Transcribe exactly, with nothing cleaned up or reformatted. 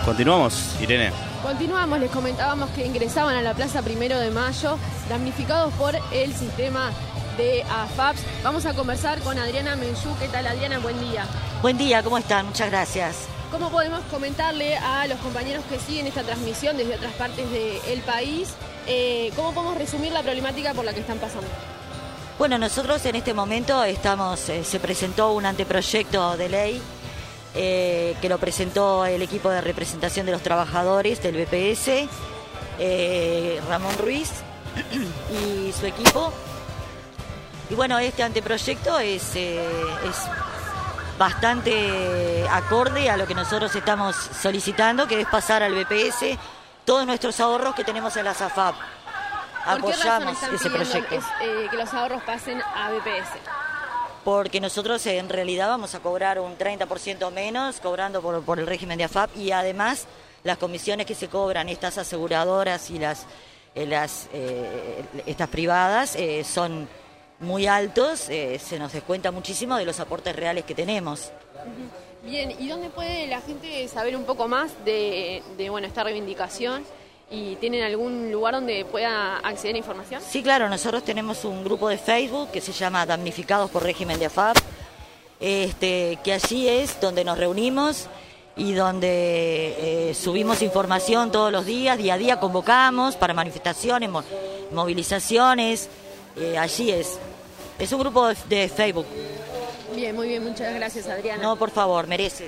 Continuamos, Irene. Continuamos, les comentábamos que ingresaban a la Plaza Primero de Mayo, damnificados por el sistema de A F A P S. Vamos a conversar con Adriana Menchú. ¿Qué tal, Adriana? Buen día. Buen día, ¿cómo están? Muchas gracias. ¿Cómo podemos comentarle a los compañeros que siguen esta transmisión desde otras partes del país, eh, cómo podemos resumir la problemática por la que están pasando? Bueno, nosotros en este momento estamos, eh, se presentó un anteproyecto de ley eh, que lo presentó el equipo de representación de los trabajadores del B P S, eh, Ramón Ruiz y su equipo. Y bueno, este anteproyecto es, eh, es bastante acorde a lo que nosotros estamos solicitando, que es pasar al B P S todos nuestros ahorros que tenemos en las A F A P. Apoyamos ese proyecto. Es, eh, que los ahorros pasen a B P S? Porque nosotros en realidad vamos a cobrar un treinta por ciento menos, cobrando por, por el régimen de A F A P, y además las comisiones que se cobran estas aseguradoras y las, eh, las eh, estas privadas eh, son muy altos, eh, se nos descuenta muchísimo de los aportes reales que tenemos. Bien, ¿y dónde puede la gente saber un poco más de, de bueno, esta reivindicación? ¿Y tienen algún lugar donde pueda acceder a información? Sí, claro, nosotros tenemos un grupo de Facebook que se llama Damnificados por Régimen de A F A P, este, que allí es donde nos reunimos y donde eh, subimos información todos los días, día a día convocamos para manifestaciones, mo movilizaciones, eh, allí es. Es un grupo de, de Facebook. Bien, muy bien, muchas gracias, Adriana. No, por favor, merece.